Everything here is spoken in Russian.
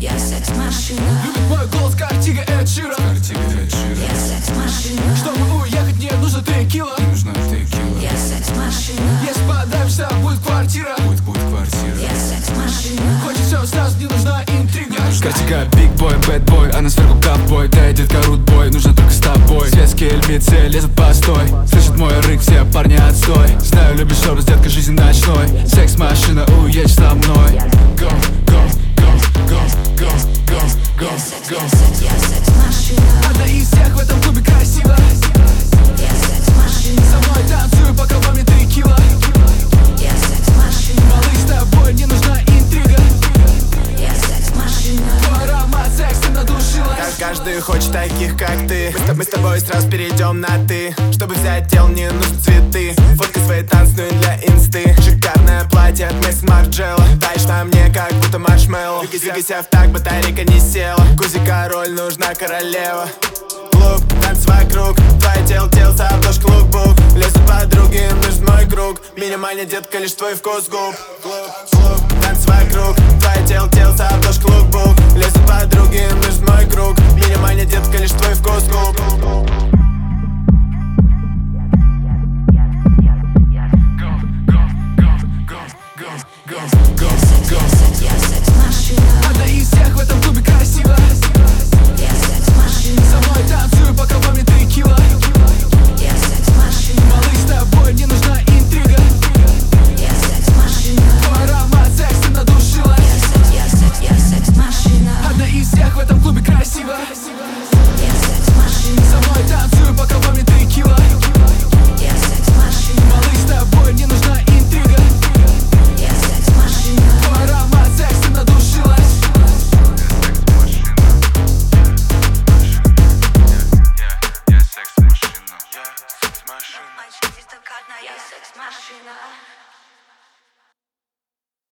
Я секс-машина. Любит мой голос, как Тига Эд Ширан. Я секс-машина. Чтобы уехать, мне нужно текила. Я секс-машина. Если подавишься, будет квартира. Я секс-машина. Хочешь все сразу, не нужна интрига. Картинка big boy, bad boy, а на сверху ковбой. Да, детка, рудбой, нужно только с тобой. Светские львицы лезут постой. Слышит мой рык, все парни отстой. Знаю, любишь образ, детка, жизнь ночной. Секс-машина, уедь со мной. Go, go, go, go, go, go, go, go. Я секс-машина. Одна из всех в этом клубе красиво. Я секс-машина. Со мной танцую, пока во мне текила. Я секс-машина. Малыш, с тобой не нужна интрига. Я секс-машина. Твой аромат секса надушила. Каждый хочет таких, как ты. Мы с тобой сразу перейдем на ты. Чтобы взять тело, не нужны цветы. Фотки свои танцуй для инсты. Шикарное платье от Мисс Марджелла. Таешь на мне, как будто маршмеллоу. Двигайся в так, батарейка не села. Кузи король, нужна королева. Клуб, танцы вокруг. Твое тело, с обложки лукбук. Лезут подруги, нужен мой круг. Минимальный, детка, лишь твой вкус губ. Клуб, танцы вокруг. Твое тело, с обложки лукбук. Лезут подруги, нужен мой круг. Минимальный, детка, лишь твой вкус губ. Я секс-машина. Одна из всех в этом клубе красиво. Я секс-машина. Со мной танцую, пока во мне текила. Я секс-машина. Малыш, с тобой не нужна интрига. Я секс-машина. Твой аромат секса надушила. Я секс-машина. Одна из всех в этом клубе красиво. Я секс-машина. Со мной танцую, пока во мне текила. Я секс-машина. Малыш, с тобой не нужна интрига. Я секс-машина. Твой аромат секса надушила. Я секс-машина.